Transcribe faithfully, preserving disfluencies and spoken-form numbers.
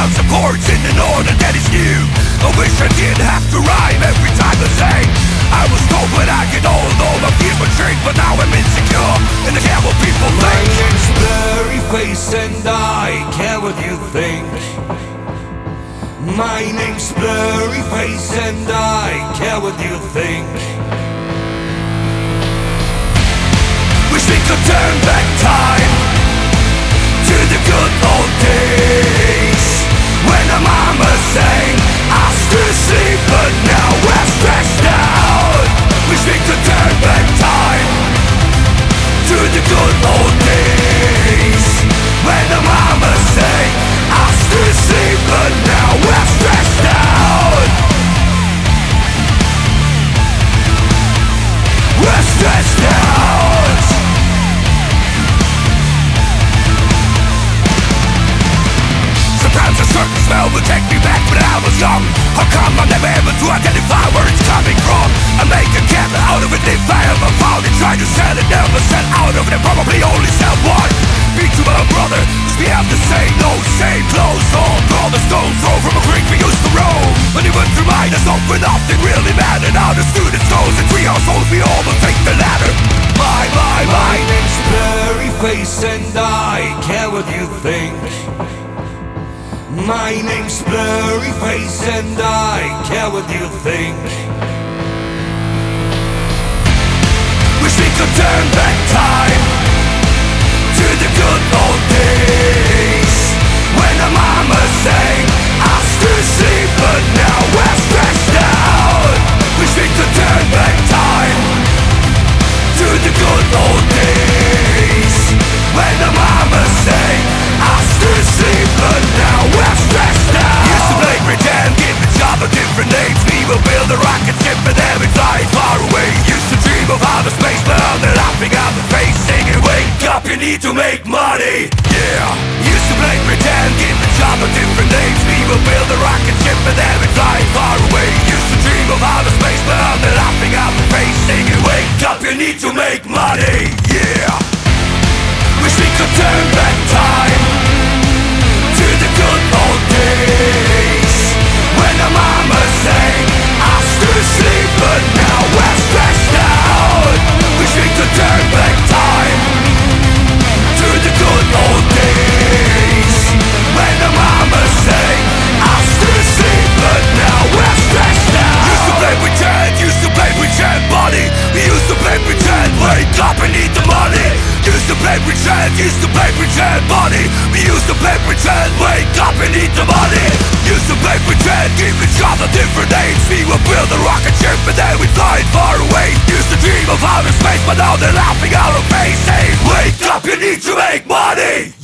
of chords in an order that is new. I wish I didn't have to rhyme every time I sang. I was told when I get old all my fears would shrink, but now I'm insecure and I care what people think. My name's Blurryface and I care what you think. My name's Blurryface and I care what you think. Wish we could turn back time to the good old days when our mama sang us to sleep, but now we're stressed out. Wish we could turn back time to the good old days when our mama sang us to sleep, but now we're stressed out. We're stressed out. Sometimes a certain smell will take me back when I was young. How come I'm never able to identify where it's coming from? I make a cat out of it if I ever found it. Try to sell it, never sell out of it, and probably only sell one. Be to my brother, cause we have the same nose, same clothes. All draw the stones throw from a creek we used to roam. But even to remind us of when nothing really mattered. Now the students knows in three households we all will take the ladder. My, my, my, My name's Blurryface and I care what you think. My name's Blurryface and I care what you think. wish we could turn back time to the good old days when our mama sang us to sleep, but now we're stressed out. Wish we could turn back time to the good old days when our mama sang us to sleep, but now we're stressed out. Used to play pretend, give each other different names. We will build a rocket ship and then we fly far away. Used to dream of outer space, but now they're laughing out the face, singing, wake up, you need to make money. Yeah. Used to play pretend, give each other different names. We will build a rocket ship and then we fly far away. Used to dream of outer space, but now they're laughing out the face, singing, wake up, you need to make money. Yeah. Wish we could turn back time to the good old days when our mama sang us to sleep, but now we're stressed out. Wish we could turn back time to the good old days when our mama sang us to sleep, but now we're stressed out. Used to play pretend, used to play pretend, buddy. We used to play pretend, wake up and need the money. Used to play pretend, used to play pretend, buddy. We used to play pretend, wake up and eat the money. Used to play pretend, give each other different names. We would build a rocket ship and then we'd fly it far away. Used to dream of outer space, but now they're laughing out of face, saying, wake up, you need to make money.